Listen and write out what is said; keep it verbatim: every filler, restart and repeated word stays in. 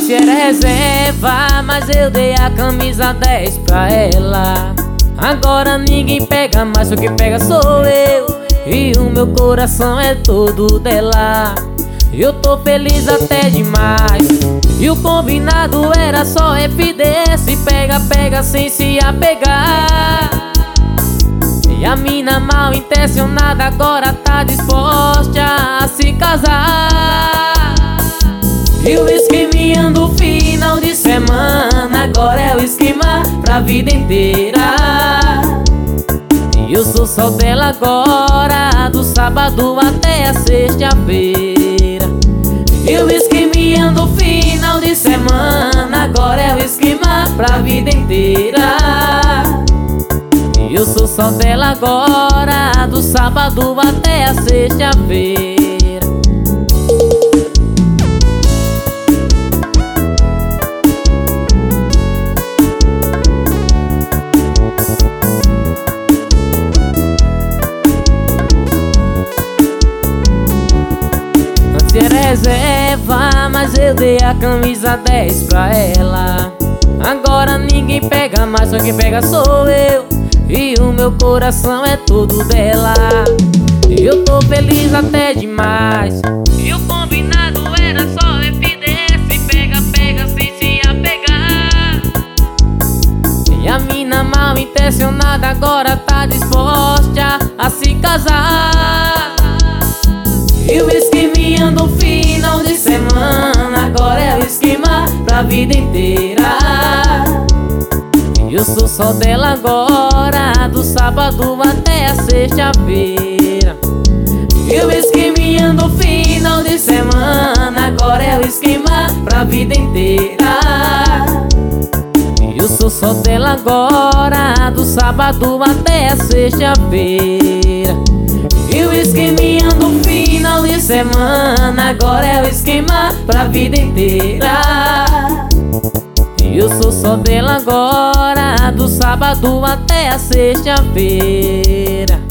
Antes era reserva, mas eu dei a camisa dez pra ela. Agora ninguém pega mais, o que pega sou eu, e o meu coração é todo dela. Eu tô feliz até demais, e o combinado era só F D S. Pega, pega sem se apegar. E a mina mal intencionada agora tá disposta a se casar. E o esqueminha do final de semana agora é o esquema pra vida inteira. E eu sou só dela agora, do sábado até a sexta-feira. E o esqueminha do final de semana agora é o esquema pra vida inteira. E eu sou só dela agora, do sábado até a sexta-feira. Era reserva, mas eu dei a camisa dez pra ela. Agora ninguém pega mais, só quem pega sou eu, e o meu coração é todo dela. Eu tô feliz até demais, e o combinado era só F D S. Pega, pega sem se apegar. E a mina mal intencionada agora tá disposta a se casar. E o esqueminha do final de semana agora é o esquema pra vida inteira. E eu sou só dela agora, do sábado até a sexta-feira. E o esqueminha do final de semana agora é o esquema pra vida inteira. E eu sou só dela agora, do sábado até a sexta-feira. E o esqueminha do final de semana agora é o esquema pra vida inteira. E eu sou só dela agora, do sábado até a sexta-feira.